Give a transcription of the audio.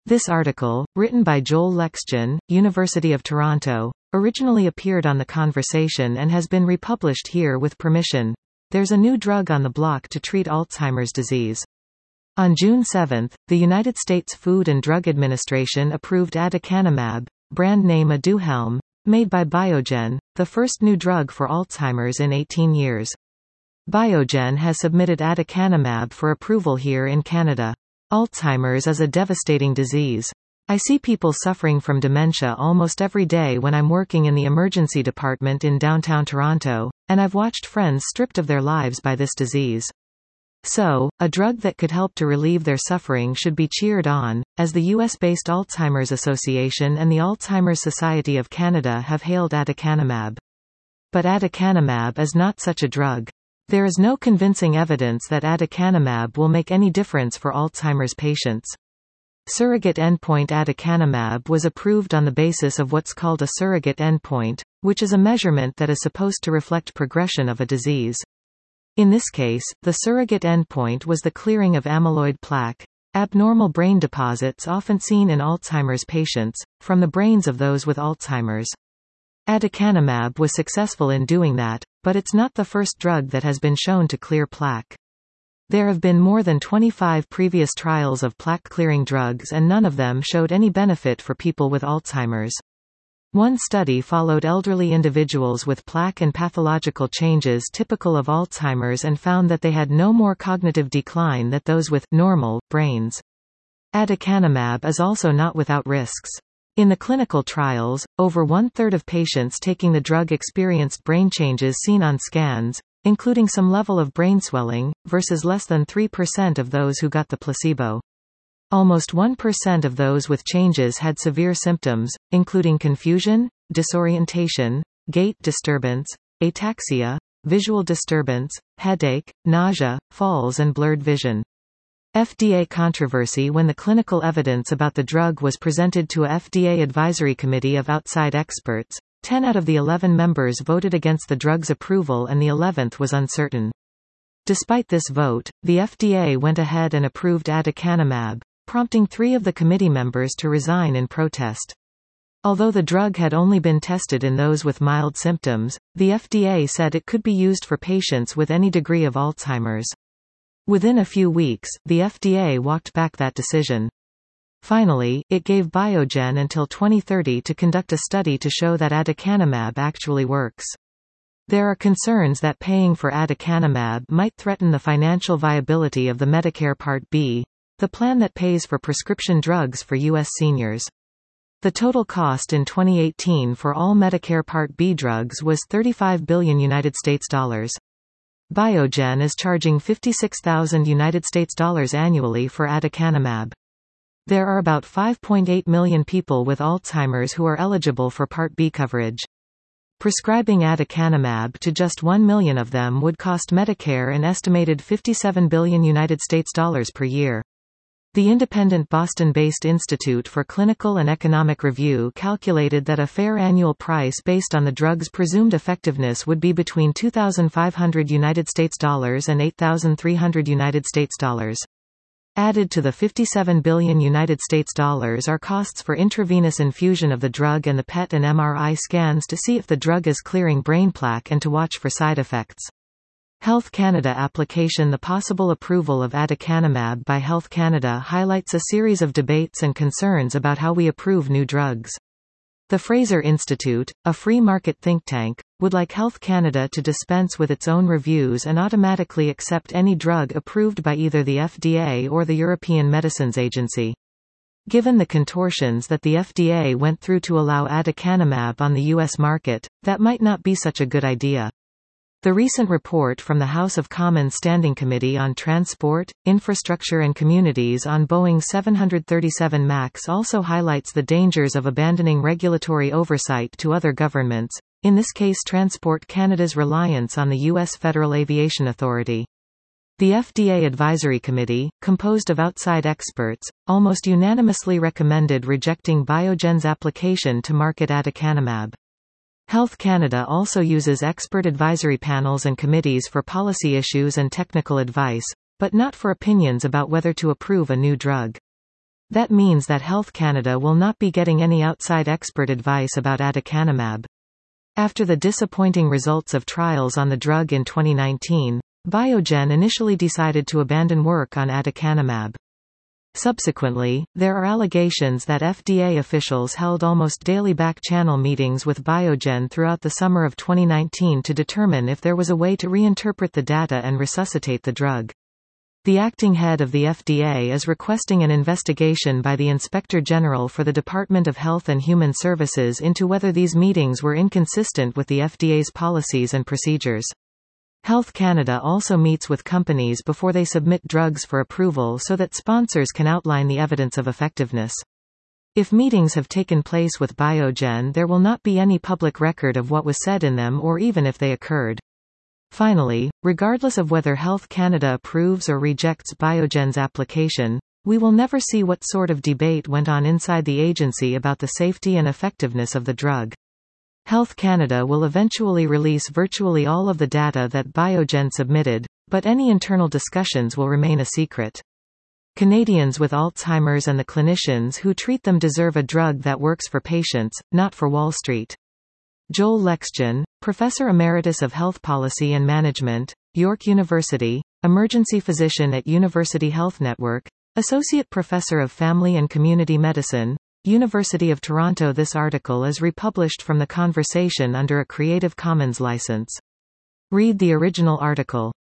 This article, written by Joel Lexgen, University of Toronto, originally appeared on The Conversation and has been republished here with permission. There's a new drug on the block to treat Alzheimer's disease. On June 7, the United States Food and Drug Administration approved aducanumab, brand name Aduhelm, made by Biogen, the first new drug for Alzheimer's in 18 years. Biogen has submitted aducanumab for approval here in Canada. Alzheimer's is a devastating disease. I see people suffering from dementia almost every day when I'm working in the emergency department in downtown Toronto, and I've watched friends stripped of their lives by this disease. So, a drug that could help to relieve their suffering should be cheered on, as the US-based Alzheimer's Association and the Alzheimer's Society of Canada have hailed aducanumab. But aducanumab is not such a drug. There is no convincing evidence that aducanumab will make any difference for Alzheimer's patients. Surrogate endpoint aducanumab was approved on the basis of what's called a surrogate endpoint, which is a measurement that is supposed to reflect progression of a disease. In this case, the surrogate endpoint was the clearing of amyloid plaque, abnormal brain deposits often seen in Alzheimer's patients, from the brains of those with Alzheimer's. Aducanumab was successful in doing that, but it's not the first drug that has been shown to clear plaque. There have been more than 25 previous trials of plaque-clearing drugs and none of them showed any benefit for people with Alzheimer's. One study followed elderly individuals with plaque and pathological changes typical of Alzheimer's and found that they had no more cognitive decline than those with normal brains. Aducanumab is also not without risks. In the clinical trials, over one-third of patients taking the drug experienced brain changes seen on scans, including some level of brain swelling, versus less than 3% of those who got the placebo. Almost 1% of those with changes had severe symptoms, including confusion, disorientation, gait disturbance, ataxia, visual disturbance, headache, nausea, falls and blurred vision. FDA controversy. When the clinical evidence about the drug was presented to a FDA advisory committee of outside experts, 10 out of the 11 members voted against the drug's approval and the 11th was uncertain. Despite this vote, the FDA went ahead and approved aducanumab, prompting 3 of the committee members to resign in protest. Although the drug had only been tested in those with mild symptoms, the FDA said it could be used for patients with any degree of Alzheimer's. Within a few weeks, the FDA walked back that decision. Finally, it gave Biogen until 2030 to conduct a study to show that aducanumab actually works. There are concerns that paying for aducanumab might threaten the financial viability of the Medicare Part B, the plan that pays for prescription drugs for U.S. seniors. The total cost in 2018 for all Medicare Part B drugs was $35 billion United States dollars. Biogen is charging $56,000 United States dollars annually for aducanumab. There are about 5.8 million people with Alzheimer's who are eligible for Part B coverage. Prescribing aducanumab to just 1 million of them would cost Medicare an estimated $57 billion United States dollars per year. The independent Boston-based Institute for Clinical and Economic Review calculated that a fair annual price based on the drug's presumed effectiveness would be between $2,500 United States dollars and $8,300 United States dollars. Added to the $57 billion United States dollars are costs for intravenous infusion of the drug and the PET and MRI scans to see if the drug is clearing brain plaque and to watch for side effects. Health Canada application. The possible approval of aducanumab by Health Canada highlights a series of debates and concerns about how we approve new drugs. The Fraser Institute, a free market think tank, would like Health Canada to dispense with its own reviews and automatically accept any drug approved by either the FDA or the European Medicines Agency. Given the contortions that the FDA went through to allow aducanumab on the U.S. market, that might not be such a good idea. The recent report from the House of Commons Standing Committee on Transport, Infrastructure and Communities on Boeing 737 MAX also highlights the dangers of abandoning regulatory oversight to other governments, in this case Transport Canada's reliance on the U.S. Federal Aviation Authority. The FDA Advisory Committee, composed of outside experts, almost unanimously recommended rejecting Biogen's application to market aducanumab. Health Canada also uses expert advisory panels and committees for policy issues and technical advice, but not for opinions about whether to approve a new drug. That means that Health Canada will not be getting any outside expert advice about aducanumab. After the disappointing results of trials on the drug in 2019, Biogen initially decided to abandon work on aducanumab. Subsequently, there are allegations that FDA officials held almost daily back-channel meetings with Biogen throughout the summer of 2019 to determine if there was a way to reinterpret the data and resuscitate the drug. The acting head of the FDA is requesting an investigation by the Inspector General for the Department of Health and Human Services into whether these meetings were inconsistent with the FDA's policies and procedures. Health Canada also meets with companies before they submit drugs for approval so that sponsors can outline the evidence of effectiveness. If meetings have taken place with Biogen, there will not be any public record of what was said in them or even if they occurred. Finally, regardless of whether Health Canada approves or rejects Biogen's application, we will never see what sort of debate went on inside the agency about the safety and effectiveness of the drug. Health Canada will eventually release virtually all of the data that Biogen submitted, but any internal discussions will remain a secret. Canadians with Alzheimer's and the clinicians who treat them deserve a drug that works for patients, not for Wall Street. Joel Lexgen, Professor Emeritus of Health Policy and Management, York University, Emergency Physician at University Health Network, Associate Professor of Family and Community Medicine, University of Toronto. This article is republished from The Conversation under a Creative Commons license. Read the original article.